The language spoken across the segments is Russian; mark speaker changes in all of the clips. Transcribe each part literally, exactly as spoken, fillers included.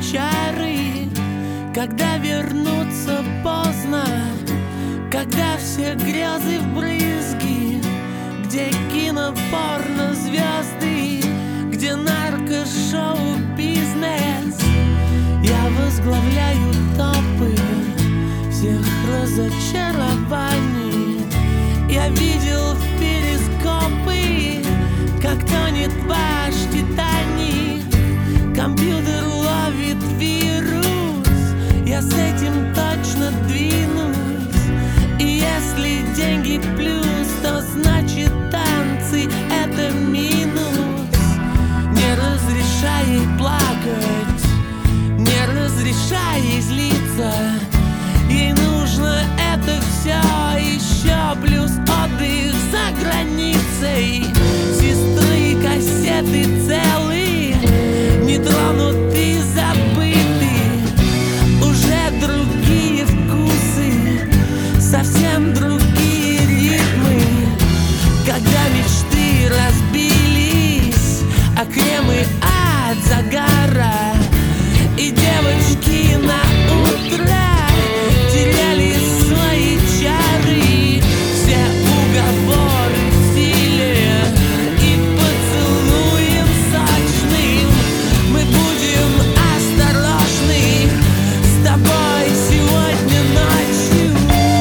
Speaker 1: чары, когда вернуться поздно, когда все грезы в брызги, где кинопорно звезды, где наркошоу бизнес. Я возглавляю топы всех разочарований. Я видел в перископы, как тонет ваш Титаник. Компьютер ловит вирус, я с этим точно двинусь. И если деньги плюс, то значит танцы — это минус. Не разрешай ей плакать, не разрешай ей злиться. Ей нужно это все еще, плюс отдых за границей. Сестры кассеты целые, не тронуты, забыты. Уже другие вкусы, совсем другие ритмы. Когда мечты разбились, а кремы от загара, и девочки на утро теряли свои чары. Все уговоры в стиле и поцелуем сочным. Мы будем осторожны с тобой сегодня ночью.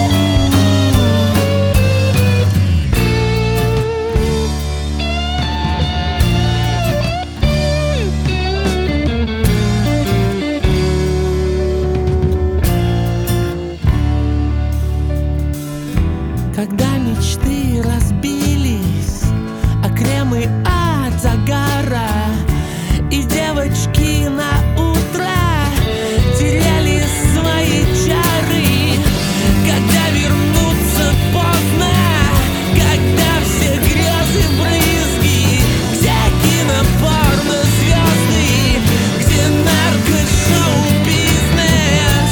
Speaker 1: Когда мечты разбились, а кремы от загара, и девочки на утро теряли свои чары. Когда вернуться поздно, когда все грезы брызги, где кинопорно звезды, где наркошоу бизнес.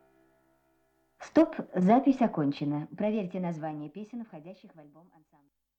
Speaker 2: Стоп, запись окончена. Проверьте название песен, входящих в альбом ансамбля.